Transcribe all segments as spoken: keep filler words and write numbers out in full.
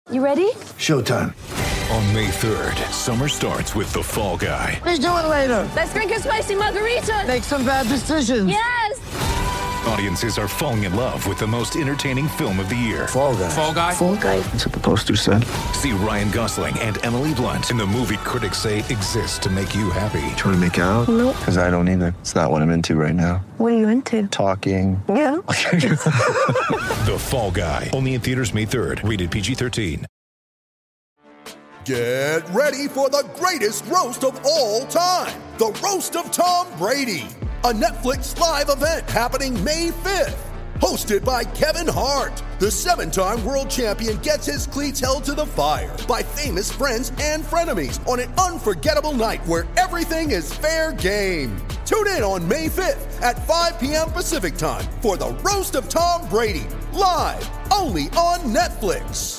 You ready? Showtime. On May third, summer starts with The Fall Guy. Let's do it later. Let's drink a spicy margarita. Make some bad decisions. Yes! Audiences are falling in love with the most entertaining film of the year. Fall Guy. Fall Guy? Fall Guy. That's what the poster said. See Ryan Gosling and Emily Blunt in the movie critics say exists to make you happy. Trying to make it out? Nope. Because I don't either. It's not what I'm into right now. What are you into? Talking. Yeah. The Fall Guy. Only in theaters May third. Rated P G thirteen. Get ready for the greatest roast of all time. The Roast of Tom Brady. A Netflix live event happening May fifth. Hosted by Kevin Hart. The seven-time world champion gets his cleats held to the fire by famous friends and frenemies on an unforgettable night where everything is fair game. Tune in on May fifth at five p.m. Pacific time for the Roast of Tom Brady. Live only on Netflix.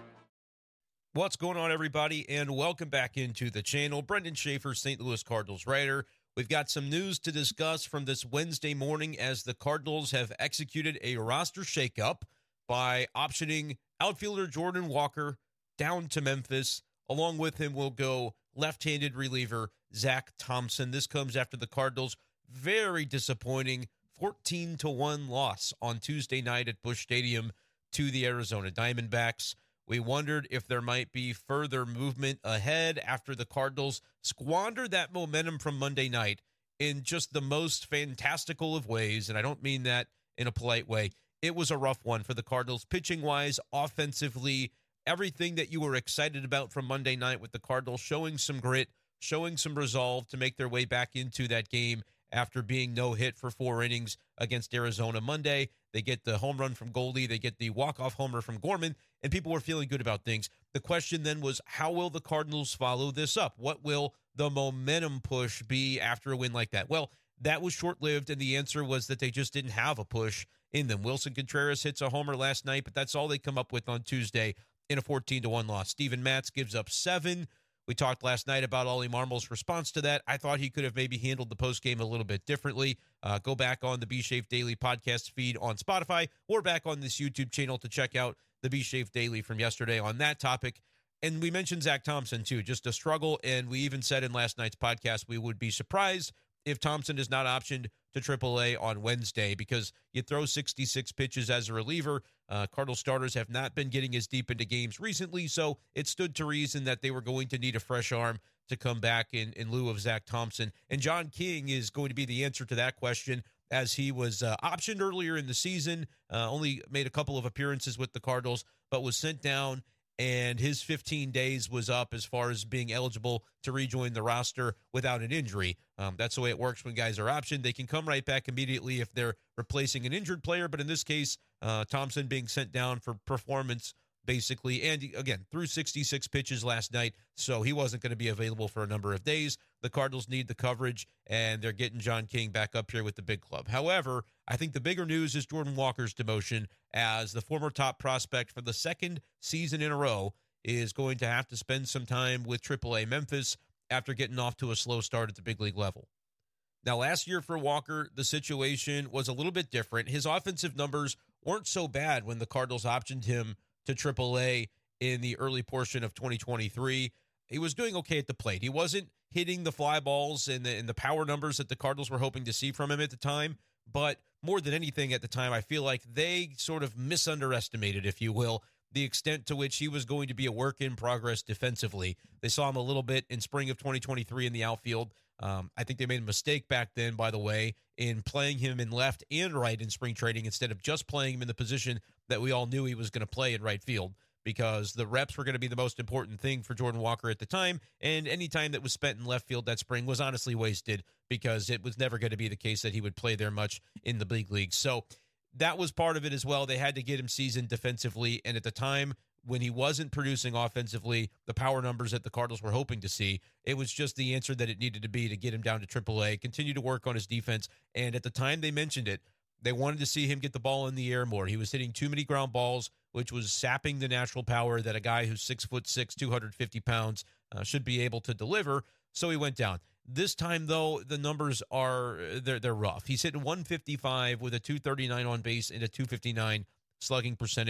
What's going on, everybody, and welcome back into the channel. Brendan Schaefer, Saint Louis Cardinals writer. We've got some news to discuss from this Wednesday morning as the Cardinals have executed a roster shakeup by optioning outfielder Jordan Walker down to Memphis. Along with him will go left-handed reliever Zach Thompson. This comes after the Cardinals' very disappointing fourteen to one loss on Tuesday night at Busch Stadium to the Arizona Diamondbacks. We wondered if there might be further movement ahead after the Cardinals squandered that momentum from Monday night in just the most fantastical of ways, and I don't mean that in a polite way. It was a rough one for the Cardinals, pitching-wise, offensively, everything that you were excited about from Monday night with the Cardinals showing some grit, showing some resolve to make their way back into that game after being no-hit for four innings against Arizona Monday. They get the home run from Goldie. They get the walk-off homer from Gorman, and people were feeling good about things. The question then was, how will the Cardinals follow this up? What will the momentum push be after a win like that? Well, that was short-lived, and the answer was that they just didn't have a push in them. Wilson Contreras hits a homer last night, but that's all they come up with on Tuesday in a fourteen to one loss. Steven Matz gives up seven. We talked last night about Ollie Marmol's response to that. I thought he could have maybe handled the postgame a little bit differently. Uh, go back on the B-Shape Daily podcast feed on Spotify or back on this YouTube channel to check out the B-Shape Daily from yesterday on that topic. And we mentioned Zach Thompson, too, just a struggle. And we even said in last night's podcast we would be surprised if Thompson is not optioned to triple A on Wednesday because you throw sixty-six pitches as a reliever. Uh, Cardinal starters have not been getting as deep into games recently, so it stood to reason that they were going to need a fresh arm to come back in, in lieu of Zach Thompson. And John King is going to be the answer to that question, as he was uh, optioned earlier in the season, uh, only made a couple of appearances with the Cardinals, but was sent down, and his fifteen days was up as far as being eligible to rejoin the roster without an injury. Um, that's the way it works when guys are optioned. They can come right back immediately if they're replacing an injured player, but in this case, uh, Thompson being sent down for performance, basically, and again, threw sixty-six pitches last night, so he wasn't going to be available for a number of days. The Cardinals need the coverage, and they're getting John King back up here with the big club. However, I think the bigger news is Jordan Walker's demotion as the former top prospect for the second season in a row is going to have to spend some time with triple A Memphis after getting off to a slow start at the big league level. Now, last year for Walker, the situation was a little bit different. His offensive numbers weren't so bad when the Cardinals optioned him to triple A in the early portion of twenty twenty-three. He was doing okay at the plate. He wasn't hitting the fly balls and the, and the power numbers that the Cardinals were hoping to see from him at the time. But more than anything at the time, I feel like they sort of misunderestimated, if you will, the extent to which he was going to be a work in progress defensively. They saw him a little bit in spring of twenty twenty-three in the outfield. Um, I think they made a mistake back then, by the way, in playing him in left and right in spring training instead of just playing him in the position that we all knew he was going to play in right field, because the reps were going to be the most important thing for Jordan Walker at the time, and any time that was spent in left field that spring was honestly wasted because it was never going to be the case that he would play there much in the big leagues. So that was part of it as well. They had to get him seasoned defensively, and at the time when he wasn't producing offensively the power numbers that the Cardinals were hoping to see, it was just the answer that it needed to be to get him down to triple A, continue to work on his defense. And at the time they mentioned it, they wanted to see him get the ball in the air more. He was hitting too many ground balls, which was sapping the natural power that a guy who's six foot six, two hundred fifty pounds uh, should be able to deliver. So he went down. This time, though, the numbers are they're they're rough. He's hitting one fifty-five with a two thirty-nine on base and a two fifty-nine slugging percentage.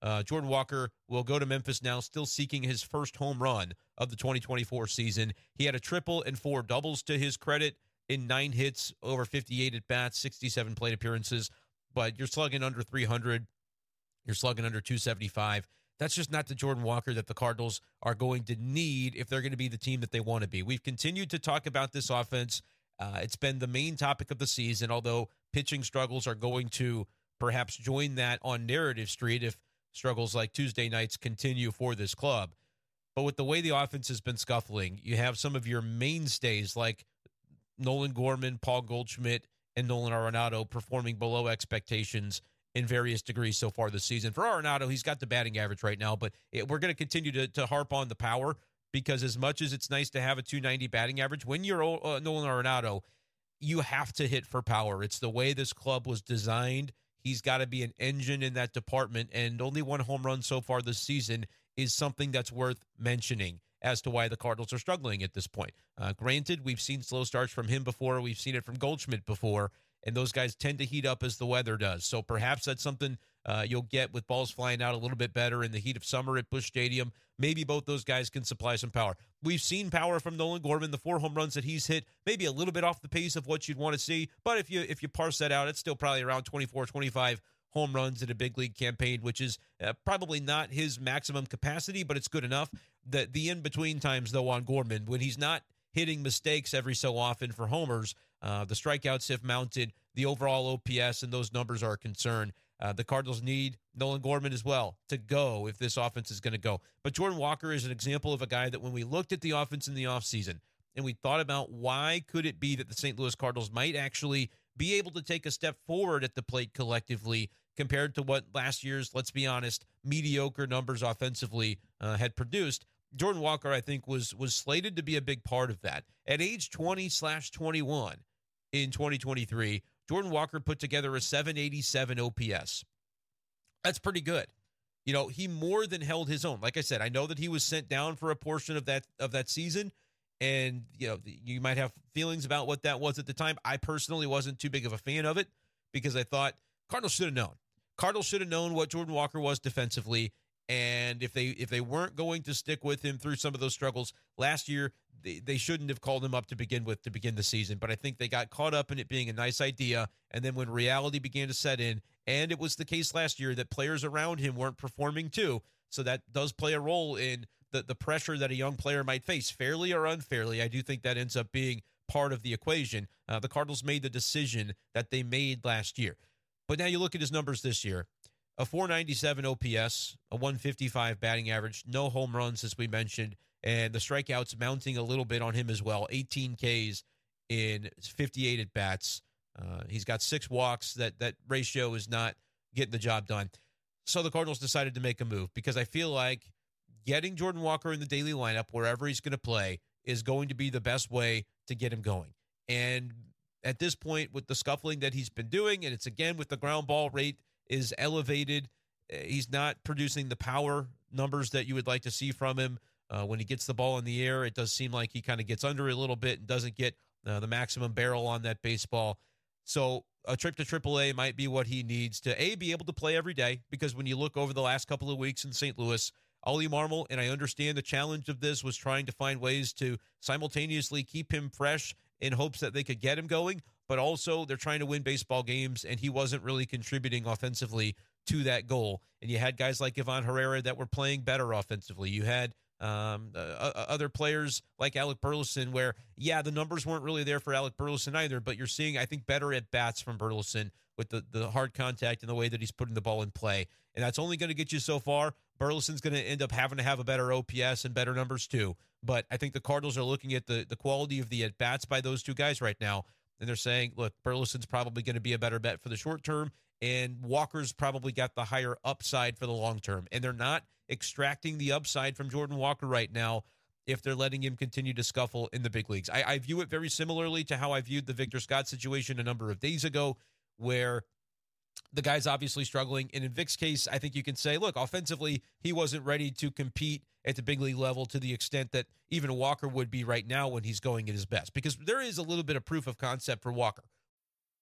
Uh, Jordan Walker will go to Memphis now, still seeking his first home run of the twenty twenty-four season. He had a triple and four doubles to his credit in nine hits, over fifty-eight at-bats, sixty-seven plate appearances. But you're slugging under three hundred. You're slugging under two seventy-five. That's just not the Jordan Walker that the Cardinals are going to need if they're going to be the team that they want to be. We've continued to talk about this offense. Uh, it's been the main topic of the season, although pitching struggles are going to perhaps join that on Narrative Street if struggles like Tuesday nights continue for this club. But with the way the offense has been scuffling, you have some of your mainstays like Nolan Gorman, Paul Goldschmidt, and Nolan Arenado performing below expectations in various degrees so far this season. For Arenado, he's got the batting average right now, but it, we're going to continue to, to harp on the power because as much as it's nice to have a two ninety batting average, when you're uh, Nolan Arenado, you have to hit for power. It's the way this club was designed. He's got to be an engine in that department, and only one home run so far this season is something that's worth mentioning as to why the Cardinals are struggling at this point. Uh, granted, we've seen slow starts from him before. We've seen it from Goldschmidt before, and those guys tend to heat up as the weather does. So perhaps that's something uh, you'll get with balls flying out a little bit better in the heat of summer at Busch Stadium. Maybe both those guys can supply some power. We've seen power from Nolan Gorman, the four home runs that he's hit, maybe a little bit off the pace of what you'd want to see. But if you if you parse that out, it's still probably around twenty-four, twenty-five home runs in a big league campaign, which is uh, probably not his maximum capacity, but it's good enough. The, the in-between times, though, on Gorman, when he's not hitting mistakes every so often for homers, uh, the strikeouts have mounted, the overall O P S and those numbers are a concern. Uh, the Cardinals need Nolan Gorman as well to go if this offense is going to go. But Jordan Walker is an example of a guy that when we looked at the offense in the offseason and we thought about why could it be that the Saint Louis Cardinals might actually be able to take a step forward at the plate collectively compared to what last year's, let's be honest, mediocre numbers offensively uh, had produced, Jordan Walker, I think, was was slated to be a big part of that. At age twenty slash twenty-one in twenty twenty-three, Jordan Walker put together a seven eighty-seven O P S. That's pretty good. You know, he more than held his own. Like I said, I know that he was sent down for a portion of that of that season, and you know, you might have feelings about what that was at the time. I personally wasn't too big of a fan of it because I thought Cardinals should have known. Cardinals should have known what Jordan Walker was defensively, and if they if they weren't going to stick with him through some of those struggles last year, they, they shouldn't have called him up to begin with to begin the season. But I think they got caught up in it being a nice idea, and then when reality began to set in, and it was the case last year that players around him weren't performing too, so that does play a role in the, the pressure that a young player might face, fairly or unfairly. I do think that ends up being part of the equation. Uh, the Cardinals made the decision that they made last year. But now you look at his numbers this year. A four ninety-seven O P S, a one fifty-five batting average, no home runs, as we mentioned, and the strikeouts mounting a little bit on him as well. eighteen Ks in fifty-eight at-bats. Uh, he's got six walks. That, that ratio is not getting the job done. So the Cardinals decided to make a move because I feel like getting Jordan Walker in the daily lineup, wherever he's going to play, is going to be the best way to get him going. And at this point, with the scuffling that he's been doing, and it's again with the ground ball rate is elevated, he's not producing the power numbers that you would like to see from him. Uh, when he gets the ball in the air, it does seem like he kind of gets under it a little bit and doesn't get uh, the maximum barrel on that baseball. So a trip to triple A might be what he needs to, A, be able to play every day, because when you look over the last couple of weeks in Saint Louis, Ollie Marmol, and I understand the challenge of this was trying to find ways to simultaneously keep him fresh in hopes that they could get him going, but also they're trying to win baseball games, and he wasn't really contributing offensively to that goal. And you had guys like Ivan Herrera that were playing better offensively. You had um, uh, other players like Alec Burleson where, yeah, the numbers weren't really there for Alec Burleson either, but you're seeing, I think, better at-bats from Burleson with the, the hard contact and the way that he's putting the ball in play. And that's only going to get you so far. Burleson's going to end up having to have a better O P S and better numbers too. But I think the Cardinals are looking at the, the quality of the at-bats by those two guys right now, and they're saying, look, Burleson's probably going to be a better bet for the short term, and Walker's probably got the higher upside for the long term. And they're not extracting the upside from Jordan Walker right now if they're letting him continue to scuffle in the big leagues. I, I view it very similarly to how I viewed the Victor Scott situation a number of days ago, where the guy's obviously struggling. And in Vic's case, I think you can say, look, offensively, he wasn't ready to compete at the big league level to the extent that even Walker would be right now when he's going at his best, because there is a little bit of proof of concept for Walker.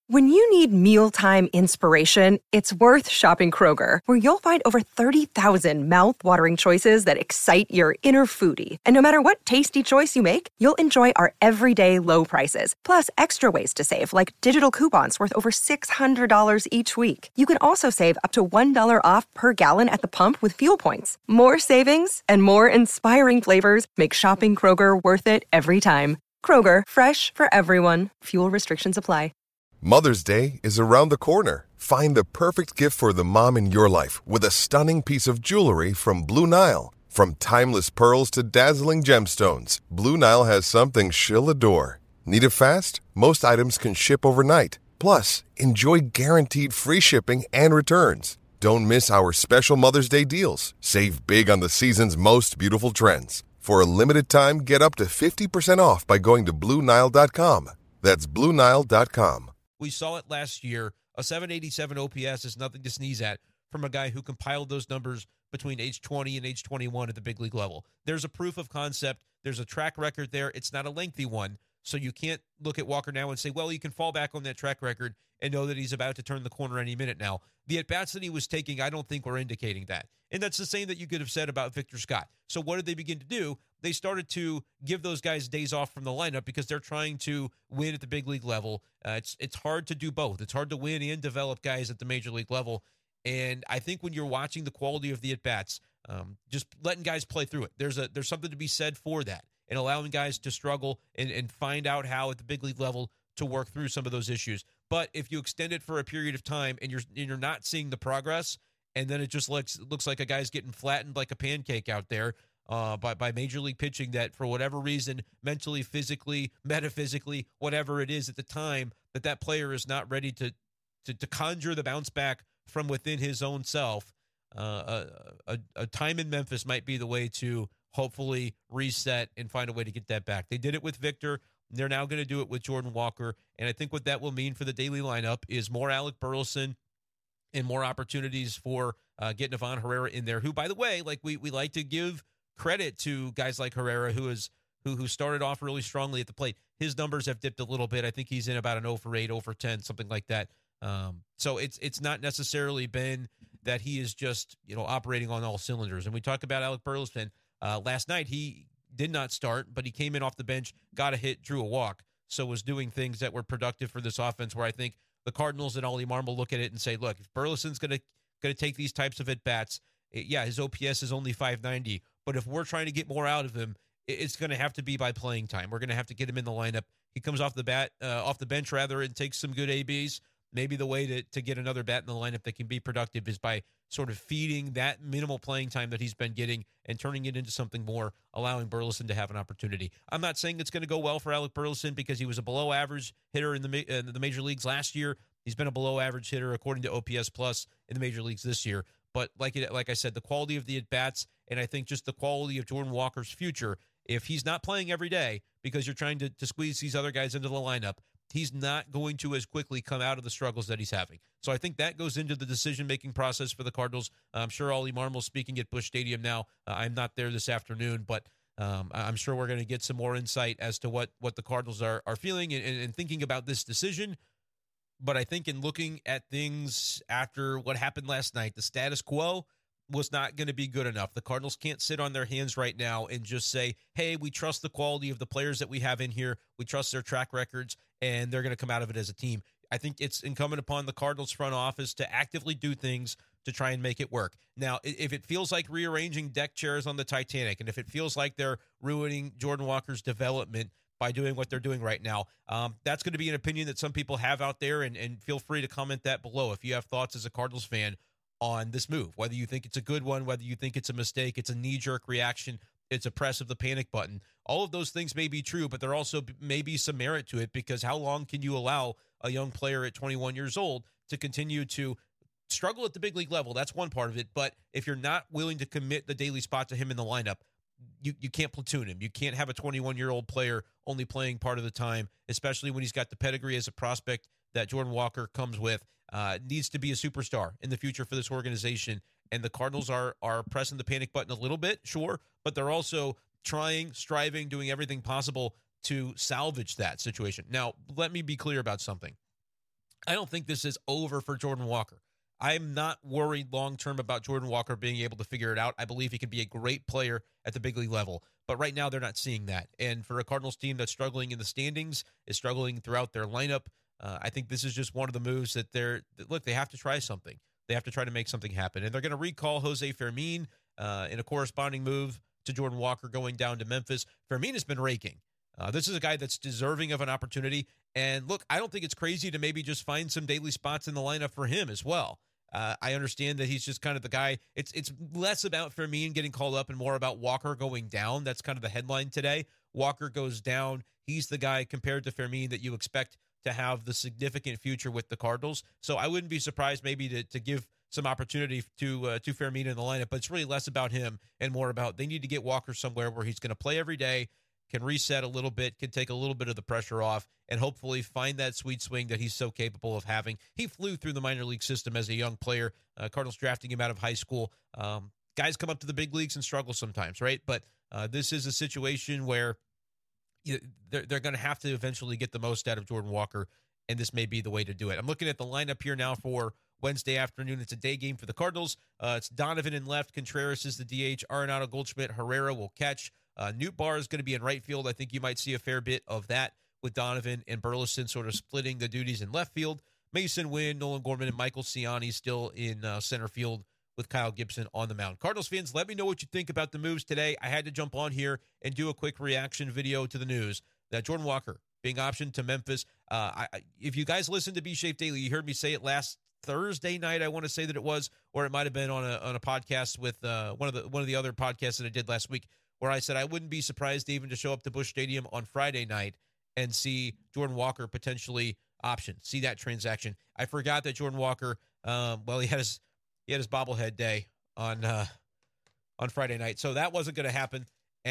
When you need mealtime inspiration, it's worth shopping Kroger, where you'll find over thirty thousand mouth-watering choices that excite your inner foodie. And no matter what tasty choice you make, you'll enjoy our everyday low prices, plus extra ways to save, like digital coupons worth over six hundred dollars each week. You can also save up to one dollar off per gallon at the pump with fuel points. More savings and more inspiring flavors make shopping Kroger worth it every time. Kroger, fresh for everyone. Fuel restrictions apply. Mother's Day is around the corner. Find the perfect gift for the mom in your life with a stunning piece of jewelry from Blue Nile. From timeless pearls to dazzling gemstones, Blue Nile has something she'll adore. Need it fast? Most items can ship overnight. Plus, enjoy guaranteed free shipping and returns. Don't miss our special Mother's Day deals. Save big on the season's most beautiful trends. For a limited time, get up to fifty percent off by going to Blue Nile dot com. That's Blue Nile dot com. We saw it last year. A seven eighty-seven O P S is nothing to sneeze at from a guy who compiled those numbers between age twenty and age twenty-one at the big league level. There's a proof of concept. There's a track record there. It's not a lengthy one, so you can't look at Walker now and say, well, you can fall back on that track record and know that he's about to turn the corner any minute now. The at-bats that he was taking, I don't think were indicating that. And that's the same that you could have said about Victor Scott. So what did they begin to do? They started to give those guys days off from the lineup because they're trying to win at the big league level. Uh, it's it's hard to do both. It's hard to win and develop guys at the major league level. And I think when you're watching the quality of the at-bats, um, just letting guys play through it, there's a there's something to be said for that, and allowing guys to struggle and, and find out how at the big league level to work through some of those issues. But if you extend it for a period of time and you're and you're not seeing the progress, and then it just looks looks like a guy's getting flattened like a pancake out there uh, by by major league pitching that for whatever reason, mentally, physically, metaphysically, whatever it is at the time, that that player is not ready to to, to conjure the bounce back from within his own self. Uh, a, a, a time in Memphis might be the way to hopefully reset and find a way to get that back. They did it with Victor. They're now going to do it with Jordan Walker. And I think what that will mean for the daily lineup is more Alec Burleson and more opportunities for uh, getting Ivan Herrera in there, who, by the way, like we we like to give credit to guys like Herrera, who is who who started off really strongly at the plate. His numbers have dipped a little bit. I think he's in about an oh for eight, oh for ten, something like that. Um, so it's it's not necessarily been that he is just, you know, operating on all cylinders. And we talk about Alec Burleson. Uh, last night, he did not start, but he came in off the bench, got a hit, drew a walk, so was doing things that were productive for this offense, where I think the Cardinals and Ollie Marmol look at it and say, look, if Burleson's going to going to take these types of at-bats, it, yeah, his O P S is only five ninety, but if we're trying to get more out of him, it, it's going to have to be by playing time. We're going to have to get him in the lineup. He comes off the bat, uh, off the bench, rather, and takes some good A Bs. Maybe the way to, to get another bat in the lineup that can be productive is by sort of feeding that minimal playing time that he's been getting and turning it into something more, allowing Burleson to have an opportunity. I'm not saying it's going to go well for Alec Burleson because he was a below-average hitter in the, in the major leagues last year. He's been a below-average hitter according to O P S Plus in the major leagues this year. But like it, like I said, the quality of the at-bats, and I think just the quality of Jordan Walker's future, if he's not playing every day because you're trying to, to squeeze these other guys into the lineup, he's not going to as quickly come out of the struggles that he's having. So I think that goes into the decision-making process for the Cardinals. I'm sure Ollie Marmol's speaking at Busch Stadium now. Uh, I'm not there this afternoon, but um, I'm sure we're going to get some more insight as to what, what the Cardinals are, are feeling and, and thinking about this decision. But I think in looking at things after what happened last night, the status quo was not going to be good enough. The Cardinals can't sit on their hands right now and just say, hey, we trust the quality of the players that we have in here. We trust their track records, and they're going to come out of it as a team. I think it's incumbent upon the Cardinals front office to actively do things to try and make it work. Now, if it feels like rearranging deck chairs on the Titanic, and if it feels like they're ruining Jordan Walker's development by doing what they're doing right now, um, that's going to be an opinion that some people have out there, and, and feel free to comment that below if you have thoughts as a Cardinals fan on this move, whether you think it's a good one, whether you think it's a mistake, it's a knee-jerk reaction, it's a press of the panic button. All of those things may be true, but there also may be some merit to it, because how long can you allow a young player at twenty-one years old to continue to struggle at the big league level? That's one part of it, but if you're not willing to commit the daily spot to him in the lineup, you, you can't platoon him. You can't have a twenty-one-year-old player only playing part of the time, especially when he's got the pedigree as a prospect that Jordan Walker comes with. Uh, needs to be a superstar in the future for this organization. And the Cardinals are are pressing the panic button a little bit, sure, but they're also trying, striving, doing everything possible to salvage that situation. Now, let me be clear about something. I don't think this is over for Jordan Walker. I'm not worried long-term about Jordan Walker being able to figure it out. I believe he can be a great player at the big league level. But right now, they're not seeing that. And for a Cardinals team that's struggling in the standings, is struggling throughout their lineup, uh, I think this is just one of the moves that they're, that, look, they have to try something. They have to try to make something happen. And they're going to recall Jose Fermin uh, in a corresponding move to Jordan Walker going down to Memphis. Fermin has been raking. Uh, this is a guy that's deserving of an opportunity. And look, I don't think it's crazy to maybe just find some daily spots in the lineup for him as well. Uh, I understand that he's just kind of the guy. It's it's less about Fermin getting called up and more about Walker going down. That's kind of the headline today. Walker goes down. He's the guy compared to Fermin that you expect to have the significant future with the Cardinals. So I wouldn't be surprised maybe to to give some opportunity to uh, to Fermin in the lineup, but it's really less about him and more about they need to get Walker somewhere where he's going to play every day, can reset a little bit, can take a little bit of the pressure off, and hopefully find that sweet swing that he's so capable of having. He flew through the minor league system as a young player. Uh, Cardinals drafting him out of high school. Um, guys come up to the big leagues and struggle sometimes, right? But uh, this is a situation where you know, they're, they're going to have to eventually get the most out of Jordan Walker, and this may be the way to do it. I'm looking at the lineup here now for Wednesday afternoon. It's a day game for the Cardinals. Uh, it's Donovan in left. Contreras is the D H. Arenado, Goldschmidt, Herrera will catch. Uh, Newt Barr is going to be in right field. I think you might see a fair bit of that with Donovan and Burleson sort of splitting the duties in left field. Mason Wynn, Nolan Gorman, and Michael Ciani still in uh, center field with Kyle Gibson on the mound. Cardinals fans, let me know what you think about the moves today. I had to jump on here and do a quick reaction video to the news that Jordan Walker being optioned to Memphis. Uh, I, if you guys listen to B-Shape Daily, you heard me say it last Thursday night, I want to say that it was, or it might have been on a on a podcast with uh, one of the one of the other podcasts that I did last week, where I said I wouldn't be surprised even to show up to Busch Stadium on Friday night and see Jordan Walker potentially optioned, see that transaction. I forgot that Jordan Walker, um, well, he had his he had his bobblehead day on uh, on Friday night, so that wasn't going to happen.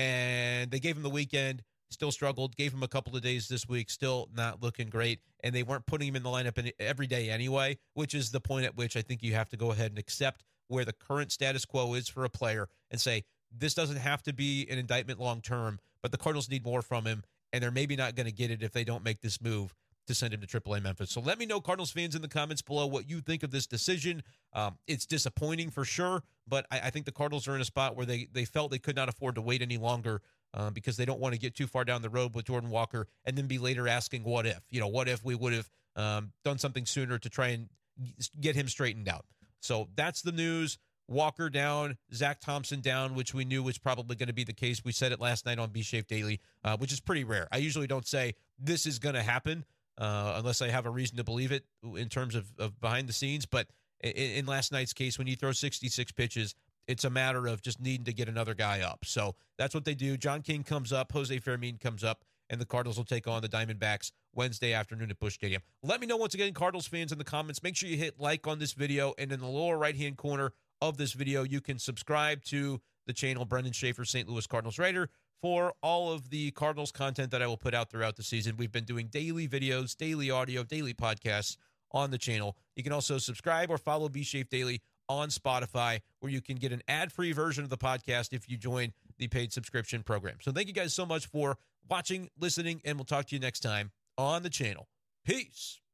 And they gave him the weekend. Still struggled, gave him a couple of days this week, still not looking great, and they weren't putting him in the lineup in, every day anyway, which is the point at which I think you have to go ahead and accept where the current status quo is for a player and say, this doesn't have to be an indictment long-term, but the Cardinals need more from him, and they're maybe not going to get it if they don't make this move to send him to triple A Memphis. So let me know, Cardinals fans, in the comments below what you think of this decision. Um, it's disappointing for sure, but I, I think the Cardinals are in a spot where they, they felt they could not afford to wait any longer Uh, because they don't want to get too far down the road with Jordan Walker and then be later asking what if. You know, what if we would have um, done something sooner to try and get him straightened out. So that's the news. Walker down, Zach Thompson down, which we knew was probably going to be the case. We said it last night on B-Shape Daily, uh, which is pretty rare. I usually don't say this is going to happen uh, unless I have a reason to believe it in terms of, of behind the scenes. But in, in last night's case, when you throw sixty-six pitches, it's a matter of just needing to get another guy up. So that's what they do. John King comes up, Jose Fermin comes up, and the Cardinals will take on the Diamondbacks Wednesday afternoon at Busch Stadium. Let me know once again, Cardinals fans, in the comments. Make sure you hit like on this video, and in the lower right-hand corner of this video, you can subscribe to the channel, Brendan Schaefer, Saint Louis Cardinals writer, for all of the Cardinals content that I will put out throughout the season. We've been doing daily videos, daily audio, daily podcasts on the channel. You can also subscribe or follow B-Shape Daily on Spotify, where you can get an ad-free version of the podcast if you join the paid subscription program. So thank you guys so much for watching, listening, and we'll talk to you next time on the channel. Peace.